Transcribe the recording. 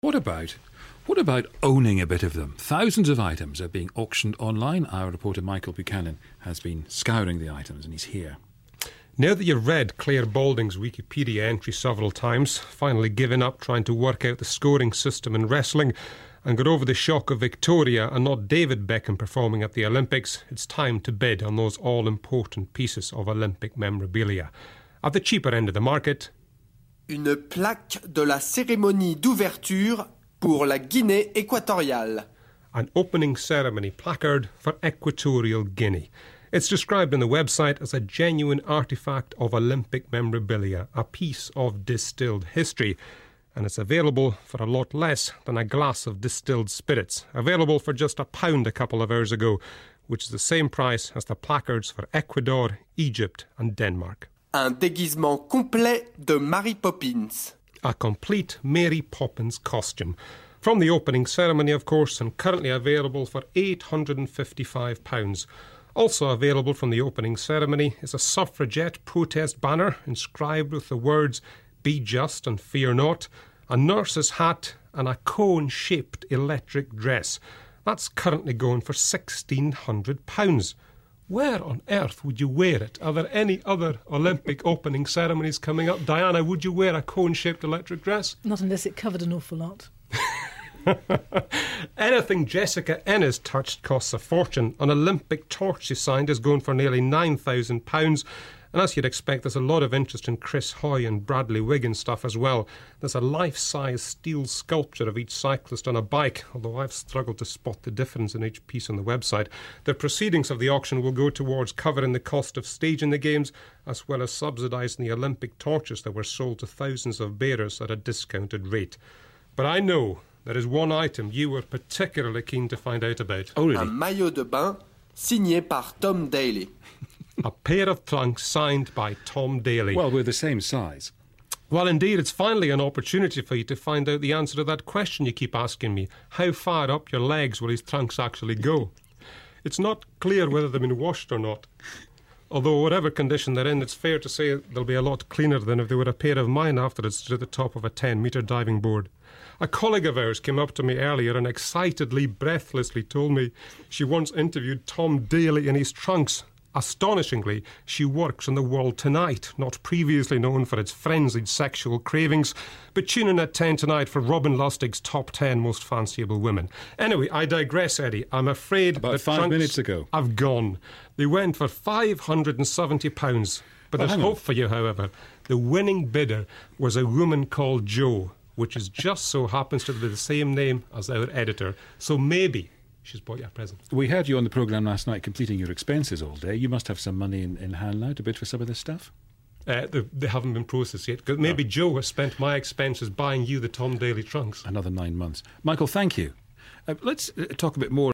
What about owning a bit of them? Thousands of items are being auctioned online. Our reporter Michael Buchanan has been scouring the items and he's here. Now that you've read Claire Balding's Wikipedia entry several times, finally given up trying to work out the scoring system in wrestling, and got over the shock of Victoria and not David Beckham performing at the Olympics, it's time to bid on those all-important pieces of Olympic memorabilia. At the cheaper end of the market, une plaque de la cérémonie d'ouverture pour la Guinée équatoriale. An opening ceremony placard for Equatorial Guinea. It's described on the website as a genuine artefact of Olympic memorabilia, a piece of distilled history. And it's available for a lot less than a glass of distilled spirits, available for just £1 a couple of hours ago, which is the same price as the placards for Ecuador, Egypt and Denmark. Un déguisement complet de Mary Poppins. A complete Mary Poppins costume. From the opening ceremony, of course, and currently available for £855. Also available from the opening ceremony is a suffragette protest banner inscribed with the words, "Be just and fear not," a nurse's hat and a cone-shaped electric dress. That's currently going for £1,600. Where on earth would you wear it? Are there any other Olympic opening ceremonies coming up? Diana, would you wear a cone-shaped electric dress? Not unless it covered an awful lot. Anything Jessica Ennis touched costs a fortune. An Olympic torch she signed is going for nearly £9,000. And as you'd expect, there's a lot of interest in Chris Hoy and Bradley Wiggins stuff as well. There's a life-size steel sculpture of each cyclist on a bike, although I've struggled to spot the difference in each piece on the website. The proceedings of the auction will go towards covering the cost of staging the Games, as well as subsidising the Olympic torches that were sold to thousands of bearers at a discounted rate. But I know there is one item you were particularly keen to find out about. Oh, really? Un maillot de bain signé par Tom Daley. A pair of trunks signed by Tom Daley. Well, we're the same size. Well, indeed, it's finally an opportunity for you to find out the answer to that question you keep asking me. How far up your legs will his trunks actually go? It's not clear whether they've been washed or not. Although whatever condition they're in, it's fair to say they'll be a lot cleaner than if they were a pair of mine after it stood at the top of a 10-metre diving board. A colleague of ours came up to me earlier and excitedly, breathlessly told me she once interviewed Tom Daley in his trunks. Astonishingly, she works on The World Tonight, not previously known for its frenzied sexual cravings, but tune in at 10 tonight for Robin Lustig's top 10 most fanciable women. Anyway, I digress, Eddie. I'm afraid About the 5 trunks minutes ago. have gone. They went for £570. But there's hope for you, however. The winning bidder was a woman called Jo, which is just so happens to be the same name as our editor. So maybe she's bought you a present. We heard you on the programme last night completing your expenses all day. You must have some money in hand now to bid for some of this stuff? They haven't been processed yet. Because maybe Joe has spent my expenses buying you the Tom Daley trunks. Another 9 months. Michael, thank you. Let's talk a bit more